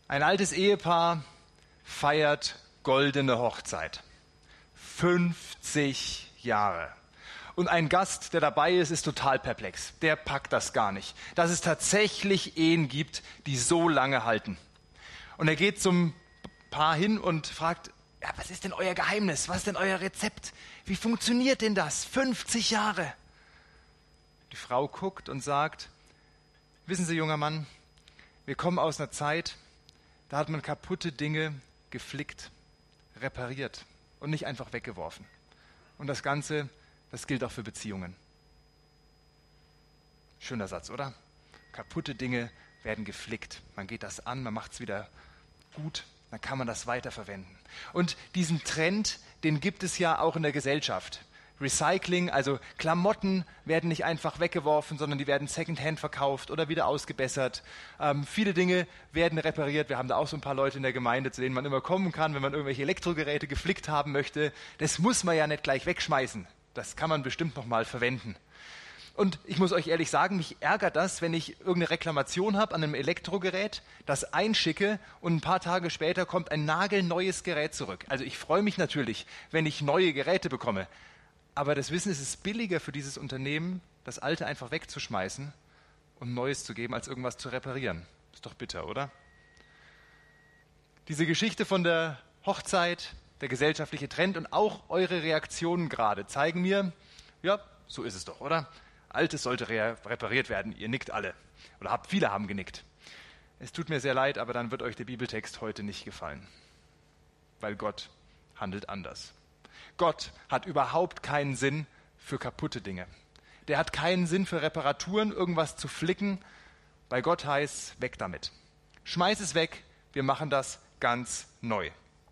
Ein altes Ehepaar feiert goldene Hochzeit. 50 Jahre. Und ein Gast, der dabei ist, ist total perplex. Der packt das gar nicht. Dass es tatsächlich Ehen gibt, die so lange halten. Und er geht zum Paar hin und fragt, ja, was ist denn euer Geheimnis? Was ist denn euer Rezept? Wie funktioniert denn das? 50 Jahre. Die Frau guckt und sagt, wissen Sie, junger Mann, wir kommen aus einer Zeit, da hat man kaputte Dinge geflickt, repariert und nicht einfach weggeworfen. Und das Ganze, das gilt auch für Beziehungen. Schöner Satz, oder? Kaputte Dinge werden geflickt. Man geht das an, man macht es wieder gut, dann kann man das weiterverwenden. Und diesen Trend, den gibt es ja auch in der Gesellschaft. Recycling, also Klamotten werden nicht einfach weggeworfen, sondern die werden Secondhand verkauft oder wieder ausgebessert. Viele Dinge werden repariert. Wir haben da auch so ein paar Leute in der Gemeinde, zu denen man immer kommen kann, wenn man irgendwelche Elektrogeräte geflickt haben möchte. Das muss man ja nicht gleich wegschmeißen. Das kann man bestimmt noch mal verwenden. Und ich muss euch ehrlich sagen, mich ärgert das, wenn ich irgendeine Reklamation habe an einem Elektrogerät, das einschicke und ein paar Tage später kommt ein nagelneues Gerät zurück. Also ich freue mich natürlich, wenn ich neue Geräte bekomme. Aber das Wissen ist, es ist billiger für dieses Unternehmen, das Alte einfach wegzuschmeißen und Neues zu geben, als irgendwas zu reparieren. Ist doch bitter, oder? Diese Geschichte von der Hochzeit, der gesellschaftliche Trend und auch eure Reaktionen gerade zeigen mir, ja, so ist es doch, oder? Altes sollte repariert werden. Ihr nickt alle. Oder viele haben genickt. Es tut mir sehr leid, aber dann wird euch der Bibeltext heute nicht gefallen. Weil Gott handelt anders. Gott hat überhaupt keinen Sinn für kaputte Dinge. Der hat keinen Sinn für Reparaturen, irgendwas zu flicken. Bei Gott heißt, weg damit. Schmeiß es weg, wir machen das ganz neu.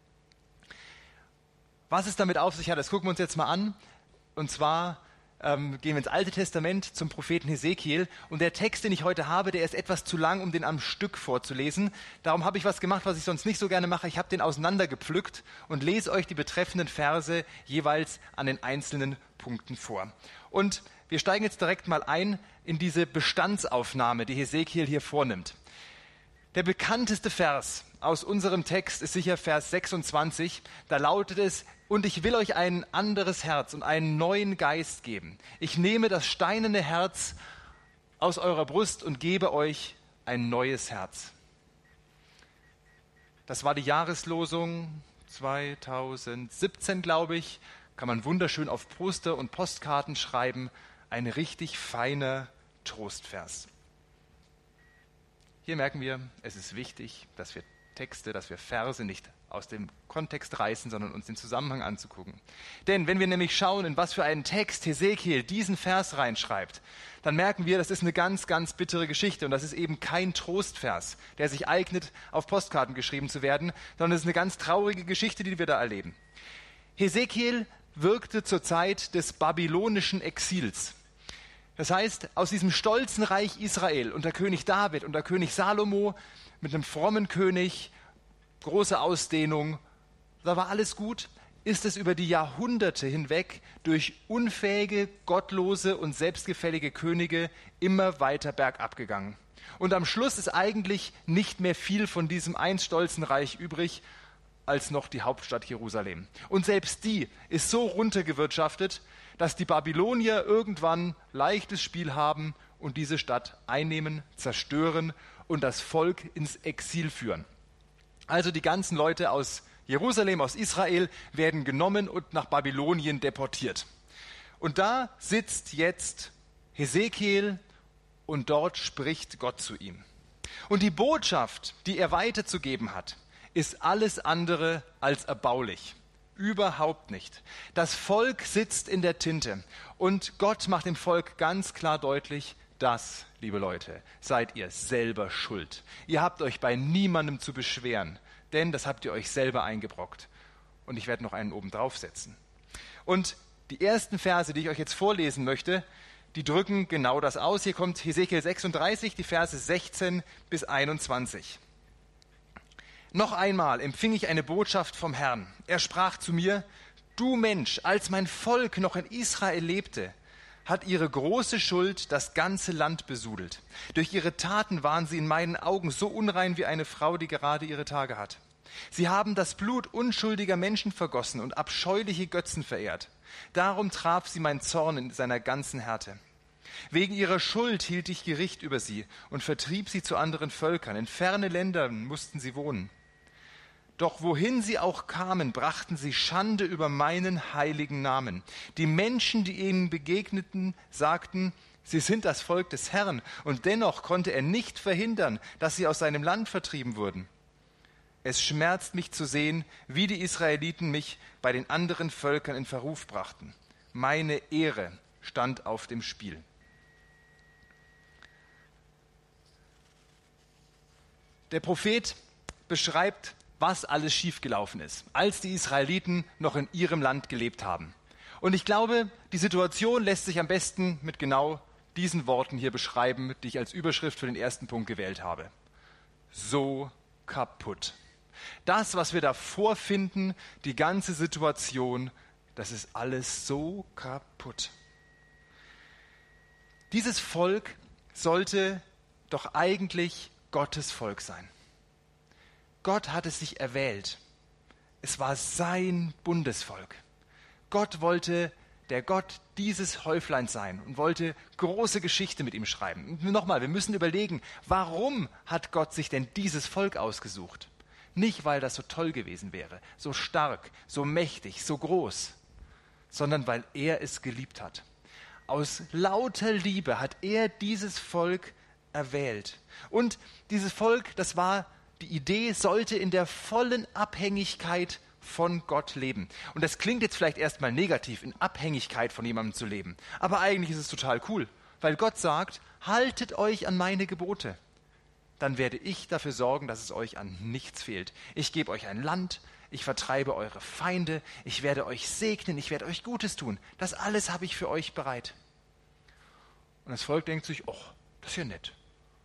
Was es damit auf sich hat, das gucken wir uns jetzt mal an. Und zwar gehen wir ins Alte Testament zum Propheten Hesekiel. Und der Text, den ich heute habe, der ist etwas zu lang, um den am Stück vorzulesen. Darum habe ich was gemacht, was ich sonst nicht so gerne mache. Ich habe den auseinandergepflückt und lese euch die betreffenden Verse jeweils an den einzelnen Punkten vor. Und wir steigen jetzt direkt mal ein in diese Bestandsaufnahme, die Hesekiel hier vornimmt. Der bekannteste Vers aus unserem Text ist sicher Vers 26. Da lautet es, und ich will euch ein anderes Herz und einen neuen Geist geben. Ich nehme das steinerne Herz aus eurer Brust und gebe euch ein neues Herz. Das war die Jahreslosung 2017, glaube ich. Kann man wunderschön auf Poster und Postkarten schreiben. Ein richtig feiner Trostvers. Hier merken wir, es ist wichtig, dass wir Texte, dass wir Verse nicht aus dem Kontext reißen, sondern uns den Zusammenhang anzugucken. Denn wenn wir nämlich schauen, in was für einen Text Hesekiel diesen Vers reinschreibt, dann merken wir, das ist eine ganz, ganz bittere Geschichte und das ist eben kein Trostvers, der sich eignet, auf Postkarten geschrieben zu werden, sondern es ist eine ganz traurige Geschichte, die wir da erleben. Hesekiel wirkte zur Zeit des babylonischen Exils. Das heißt, aus diesem stolzen Reich Israel unter König David, unter König Salomo, mit einem frommen König, große Ausdehnung, da war alles gut, ist es über die Jahrhunderte hinweg durch unfähige, gottlose und selbstgefällige Könige immer weiter bergab gegangen. Und am Schluss ist eigentlich nicht mehr viel von diesem einst stolzen Reich übrig, als noch die Hauptstadt Jerusalem. Und selbst die ist so runtergewirtschaftet, dass die Babylonier irgendwann leichtes Spiel haben und diese Stadt einnehmen, zerstören und das Volk ins Exil führen. Also die ganzen Leute aus Jerusalem, aus Israel, werden genommen und nach Babylonien deportiert. Und da sitzt jetzt Hesekiel und dort spricht Gott zu ihm. Und die Botschaft, die er weiterzugeben hat, ist alles andere als erbaulich. Überhaupt nicht. Das Volk sitzt in der Tinte und Gott macht dem Volk ganz klar deutlich, das, liebe Leute, seid ihr selber schuld. Ihr habt euch bei niemandem zu beschweren, denn das habt ihr euch selber eingebrockt. Und ich werde noch einen oben draufsetzen. Und die ersten Verse, die ich euch jetzt vorlesen möchte, die drücken genau das aus. Hier kommt Hesekiel 36, die Verse 16 bis 21. Noch einmal empfing ich eine Botschaft vom Herrn. Er sprach zu mir, du Mensch, als mein Volk noch in Israel lebte, hat ihre große Schuld das ganze Land besudelt. Durch ihre Taten waren sie in meinen Augen so unrein wie eine Frau, die gerade ihre Tage hat. Sie haben das Blut unschuldiger Menschen vergossen und abscheuliche Götzen verehrt. Darum traf sie mein Zorn in seiner ganzen Härte. Wegen ihrer Schuld hielt ich Gericht über sie und vertrieb sie zu anderen Völkern. In ferne Ländern mussten sie wohnen. Doch wohin sie auch kamen, brachten sie Schande über meinen heiligen Namen. Die Menschen, die ihnen begegneten, sagten, sie sind das Volk des Herrn, und dennoch konnte er nicht verhindern, dass sie aus seinem Land vertrieben wurden. Es schmerzt mich zu sehen, wie die Israeliten mich bei den anderen Völkern in Verruf brachten. Meine Ehre stand auf dem Spiel. Der Prophet beschreibt, was alles schiefgelaufen ist, als die Israeliten noch in ihrem Land gelebt haben. Und ich glaube, die Situation lässt sich am besten mit genau diesen Worten hier beschreiben, die ich als Überschrift für den ersten Punkt gewählt habe. So kaputt. Das, was wir da vorfinden, die ganze Situation, das ist alles so kaputt. Dieses Volk sollte doch eigentlich Gottes Volk sein. Gott hat es sich erwählt. Es war sein Bundesvolk. Gott wollte der Gott dieses Häufleins sein und wollte große Geschichte mit ihm schreiben. Und nochmal, wir müssen überlegen, warum hat Gott sich denn dieses Volk ausgesucht? Nicht, weil das so toll gewesen wäre, so stark, so mächtig, so groß, sondern weil er es geliebt hat. Aus lauter Liebe hat er dieses Volk erwählt. Und dieses Volk, das war die Idee, sollte in der vollen Abhängigkeit von Gott leben. Und das klingt jetzt vielleicht erstmal negativ, in Abhängigkeit von jemandem zu leben. Aber eigentlich ist es total cool, weil Gott sagt, haltet euch an meine Gebote. Dann werde ich dafür sorgen, dass es euch an nichts fehlt. Ich gebe euch ein Land, ich vertreibe eure Feinde, ich werde euch segnen, ich werde euch Gutes tun. Das alles habe ich für euch bereit. Und das Volk denkt sich, oh, das ist ja nett.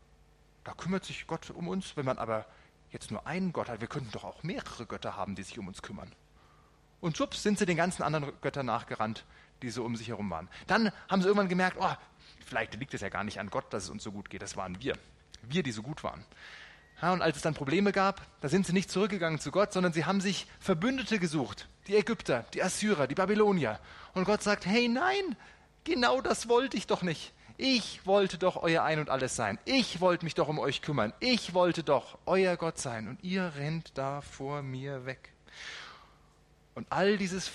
Da kümmert sich Gott um uns, wenn man aber jetzt nur einen Gott hat. Wir könnten doch auch mehrere Götter haben, die sich um uns kümmern. Und schwupps sind sie den ganzen anderen Göttern nachgerannt, die so um sich herum waren. Dann haben sie irgendwann gemerkt, oh, vielleicht liegt es ja gar nicht an Gott, dass es uns so gut geht. Das waren wir. Wir, die so gut waren. Ja, und als es dann Probleme gab, da sind sie nicht zurückgegangen zu Gott, sondern sie haben sich Verbündete gesucht. Die Ägypter, die Assyrer, die Babylonier. Und Gott sagt, hey, nein, genau das wollte ich doch nicht. Ich wollte doch euer Ein und Alles sein. Ich wollte mich doch um euch kümmern. Ich wollte doch euer Gott sein. Und ihr rennt da vor mir weg. Und all dieses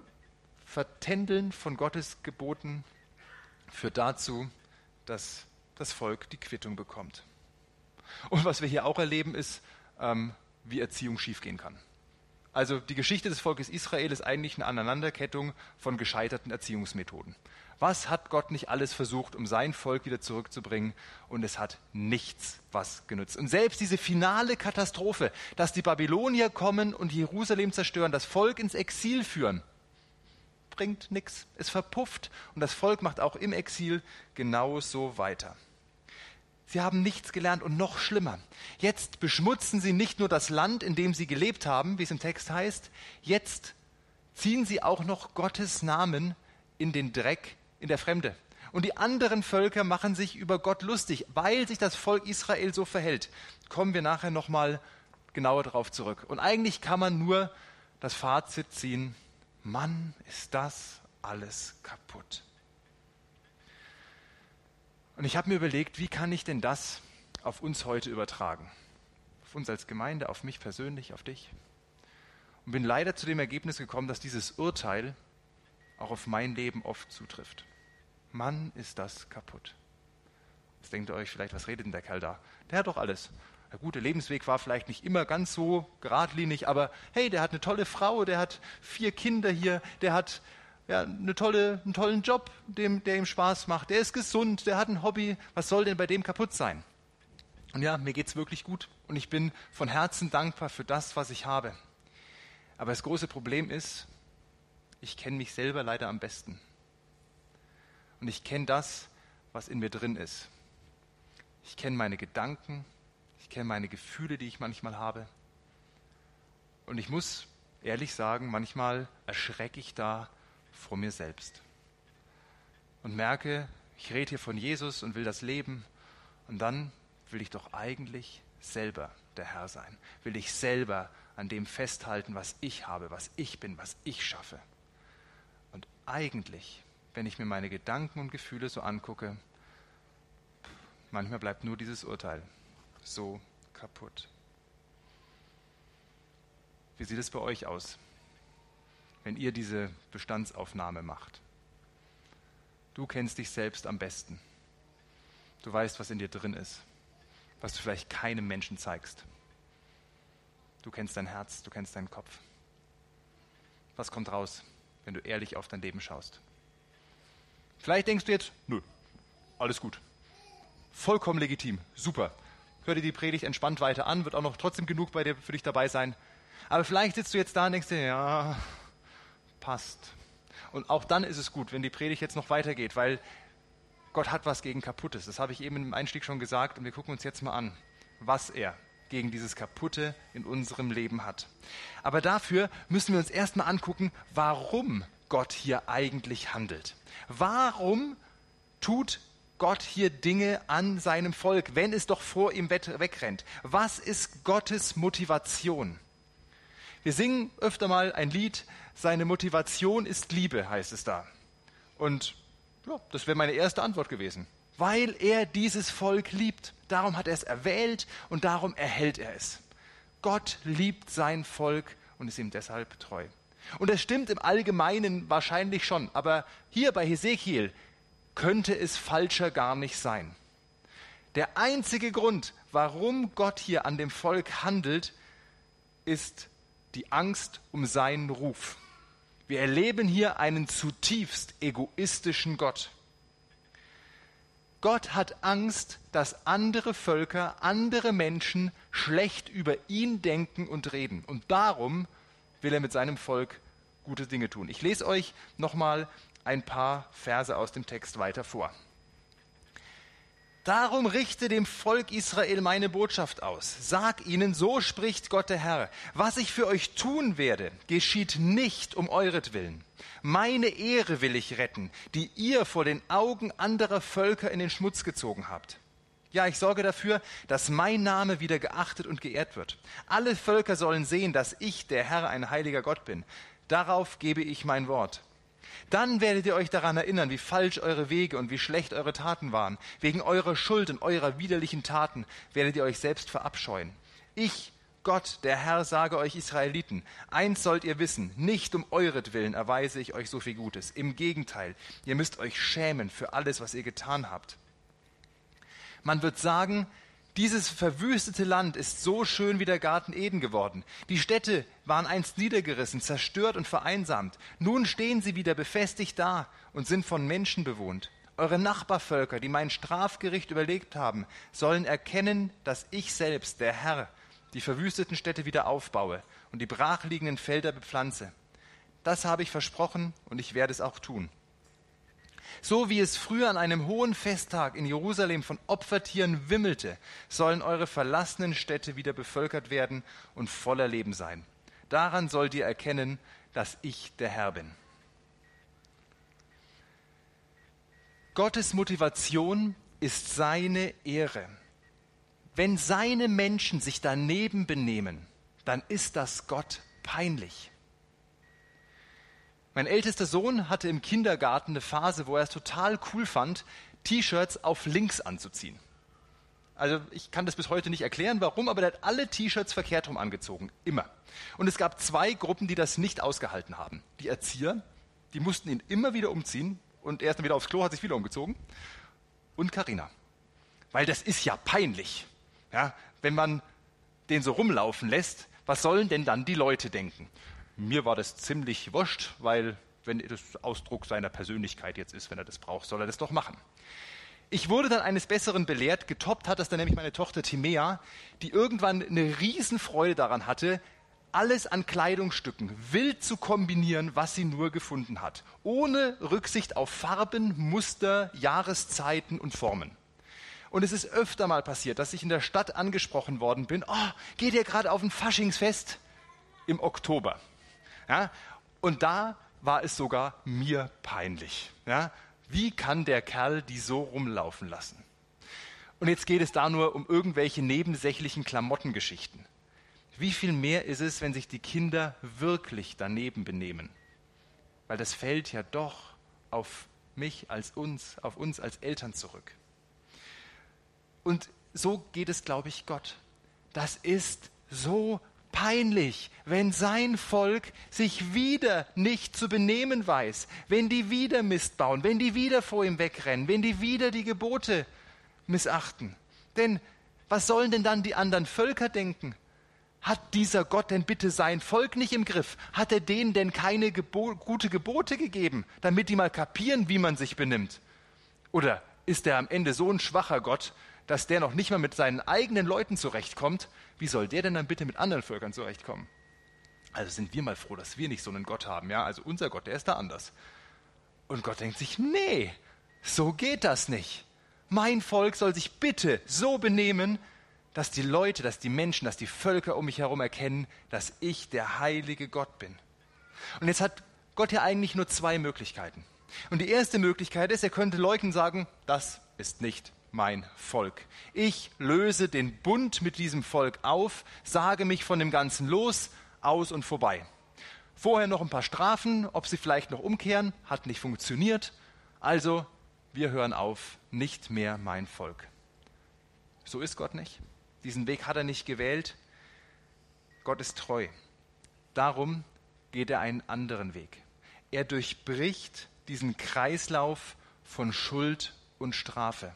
Vertändeln von Gottes Geboten führt dazu, dass das Volk die Quittung bekommt. Und was wir hier auch erleben, ist, wie Erziehung schiefgehen kann. Also die Geschichte des Volkes Israel ist eigentlich eine Aneinanderkettung von gescheiterten Erziehungsmethoden. Was hat Gott nicht alles versucht, um sein Volk wieder zurückzubringen? Und es hat nichts was genützt. Und selbst diese finale Katastrophe, dass die Babylonier kommen und Jerusalem zerstören, das Volk ins Exil führen, bringt nichts. Es verpufft und das Volk macht auch im Exil genauso weiter. Sie haben nichts gelernt und noch schlimmer. Jetzt beschmutzen sie nicht nur das Land, in dem sie gelebt haben, wie es im Text heißt, jetzt ziehen sie auch noch Gottes Namen in den Dreck in der Fremde. Und die anderen Völker machen sich über Gott lustig, weil sich das Volk Israel so verhält. Kommen wir nachher nochmal genauer darauf zurück. Und eigentlich kann man nur das Fazit ziehen, Mann, ist das alles kaputt. Und ich habe mir überlegt, wie kann ich denn das auf uns heute übertragen? Auf uns als Gemeinde, auf mich persönlich, auf dich. Und bin leider zu dem Ergebnis gekommen, dass dieses Urteil auch auf mein Leben oft zutrifft. Mann, ist das kaputt. Jetzt denkt ihr euch vielleicht, was redet denn der Kerl da? Der hat doch alles. Der gute Lebensweg war vielleicht nicht immer ganz so geradlinig, aber hey, der hat eine tolle Frau, der hat 4 Kinder hier, der hat einen tollen Job, der ihm Spaß macht, der ist gesund, der hat ein Hobby. Was soll denn bei dem kaputt sein? Und ja, mir geht's wirklich gut und ich bin von Herzen dankbar für das, was ich habe. Aber das große Problem ist, ich kenne mich selber leider am besten. Und ich kenne das, was in mir drin ist. Ich kenne meine Gedanken, ich kenne meine Gefühle, die ich manchmal habe. Und ich muss ehrlich sagen, manchmal erschrecke ich da vor mir selbst. und merke, ich rede hier von Jesus und will das leben. Und dann will ich doch eigentlich selber der Herr sein. Will ich selber an dem festhalten, was ich habe, was ich bin, was ich schaffe. Und eigentlich, wenn ich mir meine Gedanken und Gefühle so angucke, manchmal bleibt nur dieses Urteil so kaputt. Wie sieht es bei euch aus, wenn ihr diese Bestandsaufnahme macht? Du kennst dich selbst am besten. Du weißt, was in dir drin ist, was du vielleicht keinem Menschen zeigst. Du kennst dein Herz, du kennst deinen Kopf. Was kommt raus, wenn du ehrlich auf dein Leben schaust? Vielleicht denkst du jetzt, nö, alles gut. Vollkommen legitim, super. Hör dir die Predigt entspannt weiter an, wird auch noch trotzdem genug bei dir, für dich dabei sein. Aber vielleicht sitzt du jetzt da und denkst dir, ja, passt. Und auch dann ist es gut, wenn die Predigt jetzt noch weitergeht, weil Gott hat was gegen Kaputtes. Das habe ich eben im Einstieg schon gesagt und wir gucken uns jetzt mal an, was er gegen dieses Kaputte in unserem Leben hat. Aber dafür müssen wir uns erstmal angucken, warum Gott hier eigentlich handelt. Warum tut Gott hier Dinge an seinem Volk, wenn es doch vor ihm wegrennt? Was ist Gottes Motivation? Wir singen öfter mal ein Lied, seine Motivation ist Liebe, heißt es da. Und ja, das wäre meine erste Antwort gewesen. Weil er dieses Volk liebt. Darum hat er es erwählt und darum erhält er es. Gott liebt sein Volk und ist ihm deshalb treu. Und das stimmt im Allgemeinen wahrscheinlich schon, aber hier bei Hesekiel könnte es falscher gar nicht sein. Der einzige Grund, warum Gott hier an dem Volk handelt, ist die Angst um seinen Ruf. Wir erleben hier einen zutiefst egoistischen Gott. Gott hat Angst, dass andere Völker, andere Menschen schlecht über ihn denken und reden. Und darum will er mit seinem Volk gute Dinge tun. Ich lese euch nochmal ein paar Verse aus dem Text weiter vor. Darum richte dem Volk Israel meine Botschaft aus. Sag ihnen, so spricht Gott der Herr. Was ich für euch tun werde, geschieht nicht um euretwillen. Meine Ehre will ich retten, die ihr vor den Augen anderer Völker in den Schmutz gezogen habt. Ja, ich sorge dafür, dass mein Name wieder geachtet und geehrt wird. Alle Völker sollen sehen, dass ich, der Herr, ein heiliger Gott bin. Darauf gebe ich mein Wort. Dann werdet ihr euch daran erinnern, wie falsch eure Wege und wie schlecht eure Taten waren. Wegen eurer Schuld und eurer widerlichen Taten werdet ihr euch selbst verabscheuen. Ich, Gott, der Herr, sage euch Israeliten, eins sollt ihr wissen, nicht um euretwillen erweise ich euch so viel Gutes. Im Gegenteil, ihr müsst euch schämen für alles, was ihr getan habt. Man wird sagen, dieses verwüstete Land ist so schön wie der Garten Eden geworden. Die Städte waren einst niedergerissen, zerstört und vereinsamt. Nun stehen sie wieder befestigt da und sind von Menschen bewohnt. Eure Nachbarvölker, die mein Strafgericht überlebt haben, sollen erkennen, dass ich selbst, der Herr, die verwüsteten Städte wieder aufbaue und die brachliegenden Felder bepflanze. Das habe ich versprochen und ich werde es auch tun. So wie es früher an einem hohen Festtag in Jerusalem von Opfertieren wimmelte, sollen eure verlassenen Städte wieder bevölkert werden und voller Leben sein. Daran sollt ihr erkennen, dass ich der Herr bin. Gottes Motivation ist seine Ehre. Wenn seine Menschen sich daneben benehmen, dann ist das Gott peinlich. Mein ältester Sohn hatte im Kindergarten eine Phase, wo er es total cool fand, T-Shirts auf links anzuziehen. Also ich kann das bis heute nicht erklären, warum, aber der hat alle T-Shirts verkehrt rum angezogen, immer. Und es gab 2 Gruppen, die das nicht ausgehalten haben. Die Erzieher, die mussten ihn immer wieder umziehen und er ist dann wieder aufs Klo, hat sich wieder umgezogen. Und Carina, weil das ist ja peinlich, ja, wenn man den so rumlaufen lässt, was sollen denn dann die Leute denken? Mir war das ziemlich wurscht, weil wenn das Ausdruck seiner Persönlichkeit jetzt ist, wenn er das braucht, soll er das doch machen. Ich wurde dann eines Besseren belehrt, getoppt hat das dann nämlich meine Tochter Timea, die irgendwann eine Riesenfreude daran hatte, alles an Kleidungsstücken wild zu kombinieren, was sie nur gefunden hat. Ohne Rücksicht auf Farben, Muster, Jahreszeiten und Formen. Und es ist öfter mal passiert, dass ich in der Stadt angesprochen worden bin, geht ihr gerade auf ein Faschingsfest im Oktober? Ja, und da war es sogar mir peinlich, ja, Wie kann der Kerl die so rumlaufen lassen? Und jetzt geht es da nur um irgendwelche nebensächlichen Klamottengeschichten. Wie viel mehr ist es, wenn sich die Kinder wirklich daneben benehmen? Weil das fällt ja doch auf mich auf uns als Eltern zurück. Und so geht es, glaube ich, Gott. Das ist so peinlich, wenn sein Volk sich wieder nicht zu benehmen weiß, wenn die wieder Mist bauen, wenn die wieder vor ihm wegrennen, wenn die wieder die Gebote missachten. Denn was sollen denn dann die anderen Völker denken? Hat dieser Gott denn bitte sein Volk nicht im Griff? Hat er denen denn keine gute Gebote gegeben, damit die mal kapieren, wie man sich benimmt? Oder ist er am Ende so ein schwacher Gott, dass der noch nicht mal mit seinen eigenen Leuten zurechtkommt? Wie soll der denn dann bitte mit anderen Völkern zurechtkommen? Also sind wir mal froh, dass wir nicht so einen Gott haben. Ja? Also unser Gott, der ist da anders. Und Gott denkt sich, nee, so geht das nicht. Mein Volk soll sich bitte so benehmen, dass die Leute, dass die Menschen, dass die Völker um mich herum erkennen, dass ich der heilige Gott bin. Und jetzt hat Gott ja eigentlich nur zwei Möglichkeiten. Und die erste Möglichkeit ist, er könnte Leuten sagen, das ist nicht mein Volk. Ich löse den Bund mit diesem Volk auf, sage mich von dem Ganzen los, aus und vorbei. Vorher noch ein paar Strafen, ob sie vielleicht noch umkehren, hat nicht funktioniert. Also, wir hören auf, nicht mehr mein Volk. So ist Gott nicht. Diesen Weg hat er nicht gewählt. Gott ist treu. Darum geht er einen anderen Weg. Er durchbricht diesen Kreislauf von Schuld und Strafe.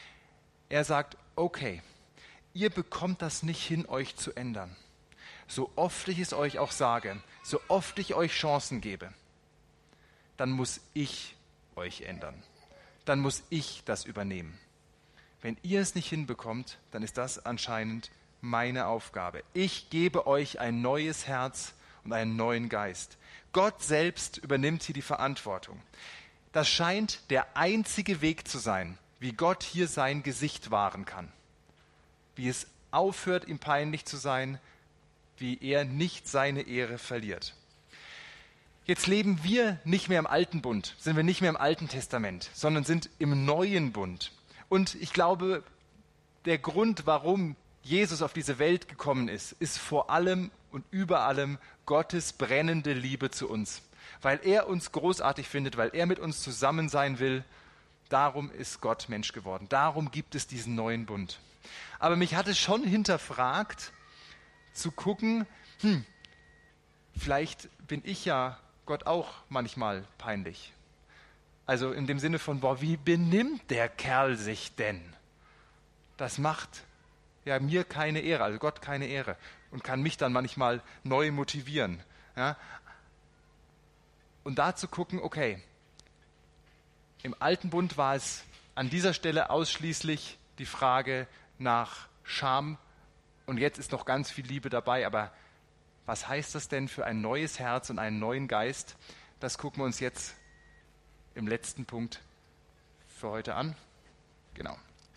Er sagt, okay, ihr bekommt das nicht hin, euch zu ändern. So oft ich es euch auch sage, so oft ich euch Chancen gebe, dann muss ich euch ändern. Dann muss ich das übernehmen. Wenn ihr es nicht hinbekommt, dann ist das anscheinend meine Aufgabe. Ich gebe euch ein neues Herz und einen neuen Geist. Gott selbst übernimmt hier die Verantwortung. Das scheint der einzige Weg zu sein, wie Gott hier sein Gesicht wahren kann. Wie es aufhört, ihm peinlich zu sein, wie er nicht seine Ehre verliert. Jetzt leben wir nicht mehr im Alten Bund, sind wir nicht mehr im Alten Testament, sondern sind im Neuen Bund. Und ich glaube, der Grund, warum Jesus auf diese Welt gekommen ist, ist vor allem und über allem Gottes brennende Liebe zu uns. Weil er uns großartig findet, weil er mit uns zusammen sein will, darum ist Gott Mensch geworden. Darum gibt es diesen neuen Bund. Aber mich hat es schon hinterfragt, zu gucken, vielleicht bin ich ja Gott auch manchmal peinlich. Also in dem Sinne von, wie benimmt der Kerl sich denn? Das macht ja mir keine Ehre, also Gott keine Ehre und kann mich dann manchmal neu motivieren. Ja? Und da zu gucken, okay, im Alten Bund war es an dieser Stelle ausschließlich die Frage nach Scham und jetzt ist noch ganz viel Liebe dabei, aber was heißt das denn für ein neues Herz und einen neuen Geist? Das gucken wir uns jetzt im letzten Punkt für heute an. Genau.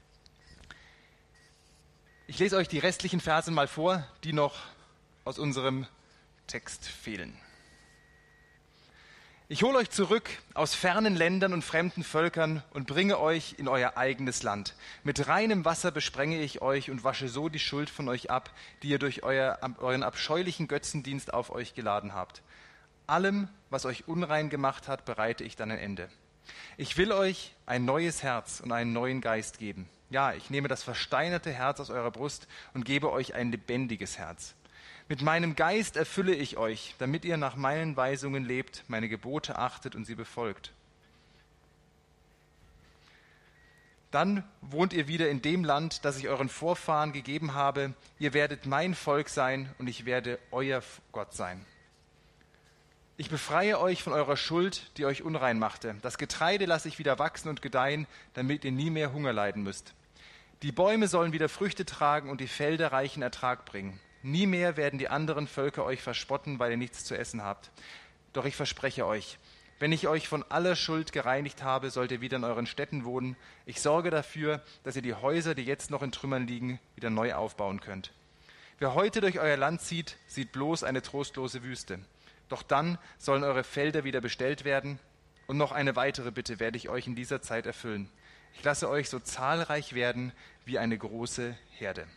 Ich lese euch die restlichen Verse mal vor, die noch aus unserem Text fehlen. Ich hole euch zurück aus fernen Ländern und fremden Völkern und bringe euch in euer eigenes Land. Mit reinem Wasser besprenge ich euch und wasche so die Schuld von euch ab, die ihr durch euren abscheulichen Götzendienst auf euch geladen habt. Allem, was euch unrein gemacht hat, bereite ich dann ein Ende. Ich will euch ein neues Herz und einen neuen Geist geben. Ja, ich nehme das versteinerte Herz aus eurer Brust und gebe euch ein lebendiges Herz. Mit meinem Geist erfülle ich euch, damit ihr nach meinen Weisungen lebt, meine Gebote achtet und sie befolgt. Dann wohnt ihr wieder in dem Land, das ich euren Vorfahren gegeben habe. Ihr werdet mein Volk sein und ich werde euer Gott sein. Ich befreie euch von eurer Schuld, die euch unrein machte. Das Getreide lasse ich wieder wachsen und gedeihen, damit ihr nie mehr Hunger leiden müsst. Die Bäume sollen wieder Früchte tragen und die Felder reichen Ertrag bringen. Nie mehr werden die anderen Völker euch verspotten, weil ihr nichts zu essen habt. Doch ich verspreche euch, wenn ich euch von aller Schuld gereinigt habe, sollt ihr wieder in euren Städten wohnen. Ich sorge dafür, dass ihr die Häuser, die jetzt noch in Trümmern liegen, wieder neu aufbauen könnt. Wer heute durch euer Land zieht, sieht bloß eine trostlose Wüste. Doch dann sollen eure Felder wieder bestellt werden Und noch eine weitere Bitte werde ich euch in dieser Zeit erfüllen. Ich lasse euch so zahlreich werden wie eine große Herde.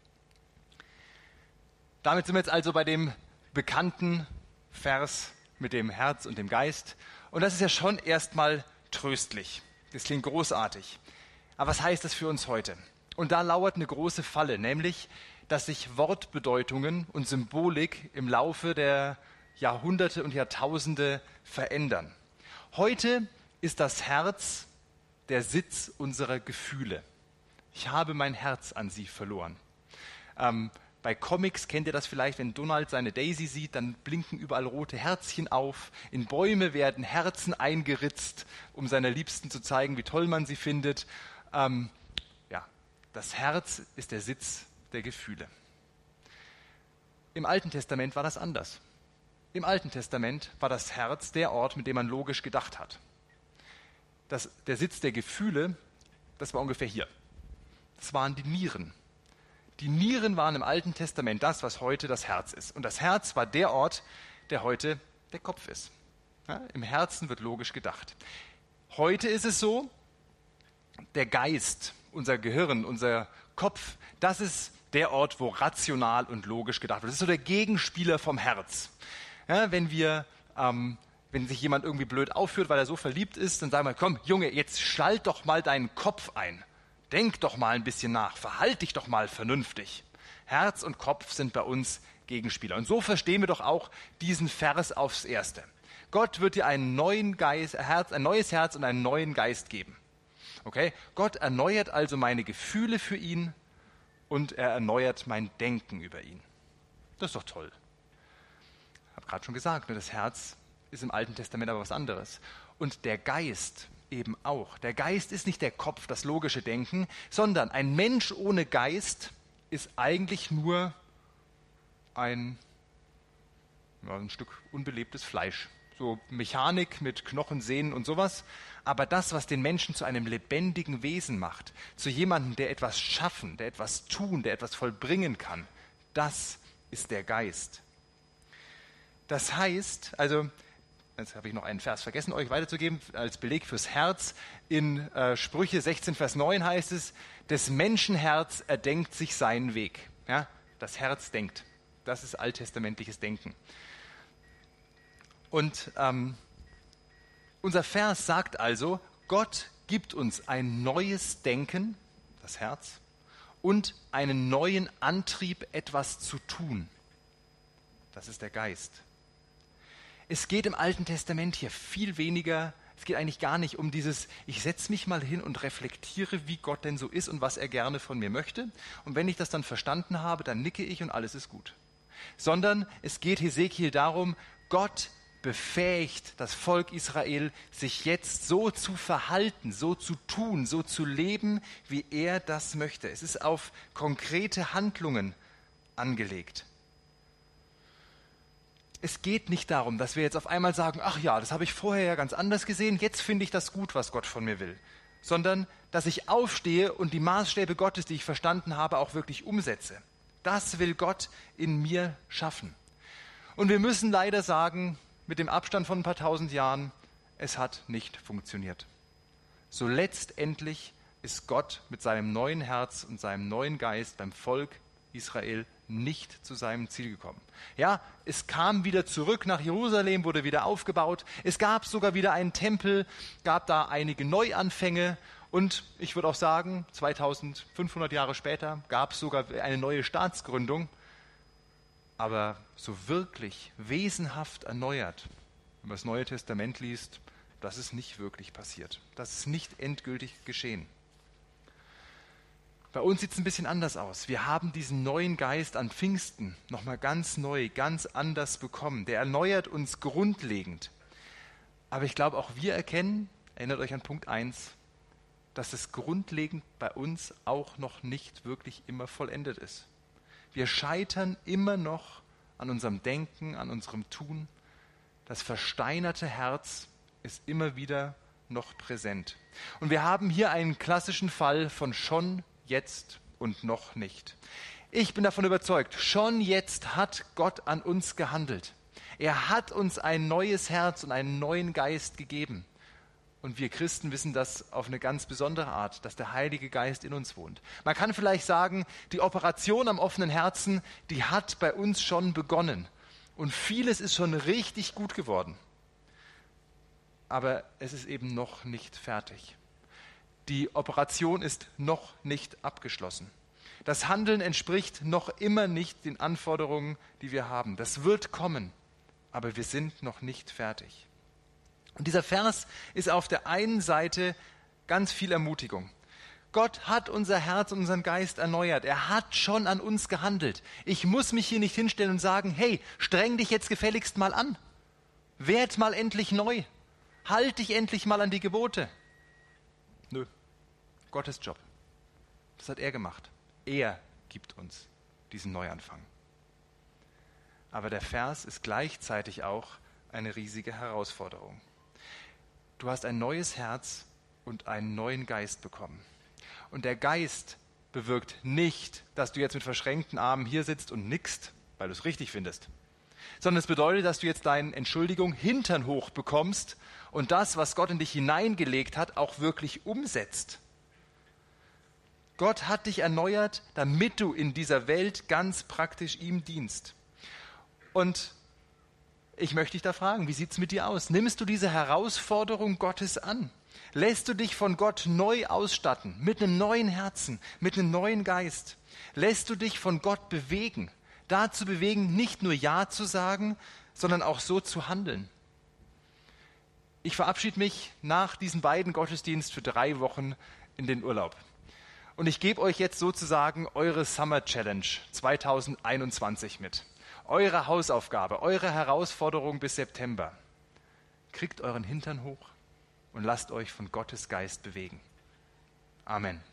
Damit sind wir jetzt also bei dem bekannten Vers mit dem Herz und dem Geist. Und das ist ja schon erstmal tröstlich. Das klingt großartig. Aber was heißt das für uns heute? Und da lauert eine große Falle, nämlich, dass sich Wortbedeutungen und Symbolik im Laufe der Jahrhunderte und Jahrtausende verändern. Heute ist das Herz der Sitz unserer Gefühle. Ich habe mein Herz an sie verloren. Bei Comics kennt ihr das vielleicht, wenn Donald seine Daisy sieht, dann blinken überall rote Herzchen auf. In Bäume werden Herzen eingeritzt, um seiner Liebsten zu zeigen, wie toll man sie findet. Das Herz ist der Sitz der Gefühle. Im Alten Testament war das anders. Im Alten Testament war das Herz der Ort, mit dem man logisch gedacht hat. Der Sitz der Gefühle, das war ungefähr hier. Das waren die Nieren. Die Nieren waren im Alten Testament das, was heute das Herz ist. Und das Herz war der Ort, der heute der Kopf ist. Ja, im Herzen wird logisch gedacht. Heute ist es so, der Geist, unser Gehirn, unser Kopf, das ist der Ort, wo rational und logisch gedacht wird. Das ist so der Gegenspieler vom Herz. Ja, wenn sich jemand irgendwie blöd aufführt, weil er so verliebt ist, dann sagen wir, komm, Junge, jetzt schalt doch mal deinen Kopf ein. Denk doch mal ein bisschen nach, verhalte dich doch mal vernünftig. Herz und Kopf sind bei uns Gegenspieler. Und so verstehen wir doch auch diesen Vers aufs Erste. Gott wird dir ein neues Herz und einen neuen Geist geben. Okay? Gott erneuert also meine Gefühle für ihn und er erneuert mein Denken über ihn. Das ist doch toll. Ich habe gerade schon gesagt, das Herz ist im Alten Testament aber was anderes. Und der Geist eben auch. Der Geist ist nicht der Kopf, das logische Denken, sondern ein Mensch ohne Geist ist eigentlich nur ein Stück unbelebtes Fleisch. So Mechanik mit Knochen, Sehnen und sowas. Aber das, was den Menschen zu einem lebendigen Wesen macht, zu jemandem, der etwas schaffen, der etwas tun, der etwas vollbringen kann, das ist der Geist. Das heißt, also, jetzt habe ich noch einen Vers vergessen, euch weiterzugeben, als Beleg fürs Herz. In Sprüche 16, Vers 9 heißt es, des Menschen Herz erdenkt sich seinen Weg. Ja, das Herz denkt. Das ist alttestamentliches Denken. Und unser Vers sagt also, Gott gibt uns ein neues Denken, das Herz, und einen neuen Antrieb, etwas zu tun. Das ist der Geist. Es geht im Alten Testament hier viel weniger, es geht eigentlich gar nicht um dieses, ich setze mich mal hin und reflektiere, wie Gott denn so ist und was er gerne von mir möchte. Und wenn ich das dann verstanden habe, dann nicke ich und alles ist gut. Sondern es geht Hesekiel darum, Gott befähigt das Volk Israel, sich jetzt so zu verhalten, so zu tun, so zu leben, wie er das möchte. Es ist auf konkrete Handlungen angelegt. Es geht nicht darum, dass wir jetzt auf einmal sagen, ach ja, das habe ich vorher ja ganz anders gesehen, jetzt finde ich das gut, was Gott von mir will. Sondern, dass ich aufstehe und die Maßstäbe Gottes, die ich verstanden habe, auch wirklich umsetze. Das will Gott in mir schaffen. Und wir müssen leider sagen, mit dem Abstand von ein paar tausend Jahren, es hat nicht funktioniert. So letztendlich ist Gott mit seinem neuen Herz und seinem neuen Geist beim Volk Israel nicht zu seinem Ziel gekommen. Ja, es kam wieder zurück nach Jerusalem, wurde wieder aufgebaut. Es gab sogar wieder einen Tempel, gab da einige Neuanfänge. Und ich würde auch sagen, 2500 Jahre später gab es sogar eine neue Staatsgründung. Aber so wirklich wesenhaft erneuert, wenn man das Neue Testament liest, das ist nicht wirklich passiert. Das ist nicht endgültig geschehen. Bei uns sieht es ein bisschen anders aus. Wir haben diesen neuen Geist an Pfingsten nochmal ganz neu, ganz anders bekommen. Der erneuert uns grundlegend. Aber ich glaube, auch wir erkennen, erinnert euch an Punkt 1, dass es grundlegend bei uns auch noch nicht wirklich immer vollendet ist. Wir scheitern immer noch an unserem Denken, an unserem Tun. Das versteinerte Herz ist immer wieder noch präsent. Und wir haben hier einen klassischen Fall von schon, jetzt und noch nicht. Ich bin davon überzeugt, schon jetzt hat Gott an uns gehandelt. Er hat uns ein neues Herz und einen neuen Geist gegeben. Und wir Christen wissen das auf eine ganz besondere Art, dass der Heilige Geist in uns wohnt. Man kann vielleicht sagen, die Operation am offenen Herzen, die hat bei uns schon begonnen. Und vieles ist schon richtig gut geworden. Aber es ist eben noch nicht fertig. Die Operation ist noch nicht abgeschlossen. Das Handeln entspricht noch immer nicht den Anforderungen, die wir haben. Das wird kommen, aber wir sind noch nicht fertig. Und dieser Vers ist auf der einen Seite ganz viel Ermutigung. Gott hat unser Herz und unseren Geist erneuert. Er hat schon an uns gehandelt. Ich muss mich hier nicht hinstellen und sagen, hey, streng dich jetzt gefälligst mal an. Werd mal endlich neu. Halt dich endlich mal an die Gebote. Nö, Gottes Job. Das hat er gemacht. Er gibt uns diesen Neuanfang. Aber der Vers ist gleichzeitig auch eine riesige Herausforderung. Du hast ein neues Herz und einen neuen Geist bekommen. Und der Geist bewirkt nicht, dass du jetzt mit verschränkten Armen hier sitzt und nickst, weil du es richtig findest. Sondern es bedeutet, dass du jetzt deinen, Entschuldigung, Hintern hoch bekommst und das, was Gott in dich hineingelegt hat, auch wirklich umsetzt. Gott hat dich erneuert, damit du in dieser Welt ganz praktisch ihm dienst. Und ich möchte dich da fragen, wie sieht es mit dir aus? Nimmst du diese Herausforderung Gottes an? Lässt du dich von Gott neu ausstatten, mit einem neuen Herzen, mit einem neuen Geist? Lässt du dich von Gott bewegen? Dazu bewegen, nicht nur Ja zu sagen, sondern auch so zu handeln. Ich verabschiede mich nach diesen beiden Gottesdiensten für 3 Wochen in den Urlaub. Und ich gebe euch jetzt sozusagen eure Summer Challenge 2021 mit. Eure Hausaufgabe, eure Herausforderung bis September. Kriegt euren Hintern hoch und lasst euch von Gottes Geist bewegen. Amen.